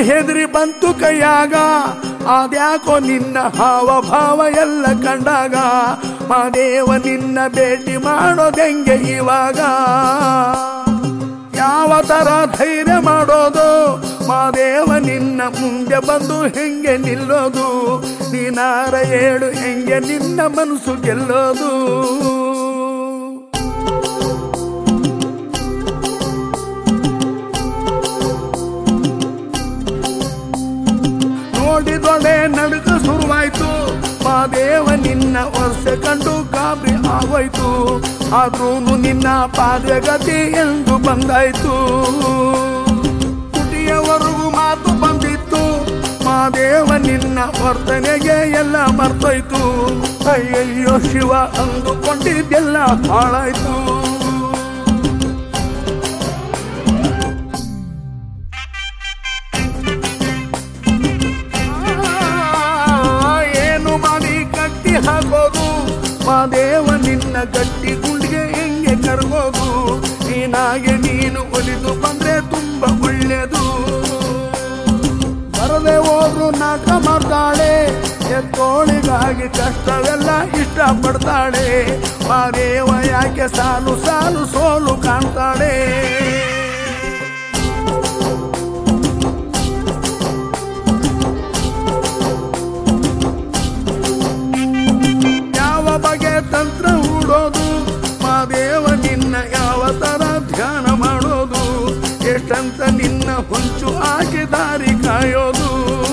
ಹೆದರಿ ಬಂತು ಕೈಯಾಗ ಅದ್ಯಾಕೋ ನಿನ್ನ ಹಾವ ಭಾವ ಎಲ್ಲ ಕಂಡಾಗ ಮಾದೇವ ನಿನ್ನ ಭೇಟಿ ಮಾಡೋದೆಂಗೆ ಇವಾಗ ಯಾವ ತರ ಧೈರ್ಯ ಮಾಡೋದು ಮಾದೇವ ನಿನ್ನ ಮುಂದೆ ಬಂದು ಹೆಂಗೆ ನಿಲ್ಲೋದು ನೀನಾರ ಹೇಳು ಹೆಂಗೆ ನಿನ್ನ ಮನಸ್ಸು ಗೆಲ್ಲೋದು ನೋಡಿದೊಡೆ ನಡುಕ ಶುರುವಾಯ್ತು ಮಾದೇವ ನಿನ್ನ ವರ್ಷ ಕಂಡು ಗಾಬರಿ ಆಗೋಯ್ತು ಆದ್ರೂ ನಿನ್ನ ಪಾದಗತಿ ಎಂದು ಬಂದಾಯ್ತು ಕುಟಿಯವರೆಗೂ ಮಾತು ಬಂದಿತ್ತು ಮಾದೇವ ನಿನ್ನ ವರ್ತನೆಗೆ ಎಲ್ಲ ಮರ್ತೋಯ್ತು ಅಯ್ಯಯ್ಯೋ ಶಿವ ಅಂದುಕೊಂಡಿದ್ದೆಲ್ಲ ಹಾಳಾಯ್ತು ಹಾಕೋದು ಮಾದೇವ ನಿನ್ನ ಗಟ್ಟಿ ಗುಂಡಿಗೆ ಹೆಂಗೆ ಕರಗೋದು ನೀನಾಗೆ ನೀನು ಒಲಿದು ಬಂದ್ರೆ ತುಂಬಾ ಒಳ್ಳೆಯದು ಬರದೆ ಹೋದ್ರು ನಾಟ ಮಾಡ್ತಾಳೆ ಎತ್ತೋಳಿಗಾಗಿ ಕಷ್ಟವೆಲ್ಲ ಇಷ್ಟ ಪಡ್ತಾಳೆ ಮಾದೇವ ಯಾಕೆ ಸಾಲು ಸಾಲು ಸೋಲು ಕಾಣ್ತಾಳೆ ಬಗೆ ತಂತ್ರ ಹೂಡೋದು ಮಾದೇವ ನಿನ್ನ ಯಾವ ತರ ಧ್ಯಾನ ಮಾಡೋದು ಎಷ್ಟಂತ ನಿನ್ನ ಹೊಂಚು ಹಾಕಿ ದಾರಿ ಕಾಯೋದು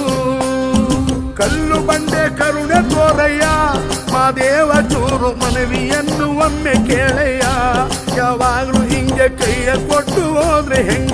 ಕಲ್ಲು ಬಂಡೆ ಕರುಣೆ ತೋರಯ್ಯ ಮಾದೇವ ಚೂರು ಮನವಿಯನ್ನು ಒಮ್ಮೆ ಕೇಳಯ್ಯ ಯಾವಾಗ್ಲೂ ಹಿಂಗೆ ಕೈಯ ಕೊಟ್ಟು ಹೋದ್ರೆ ಹೆಂಗ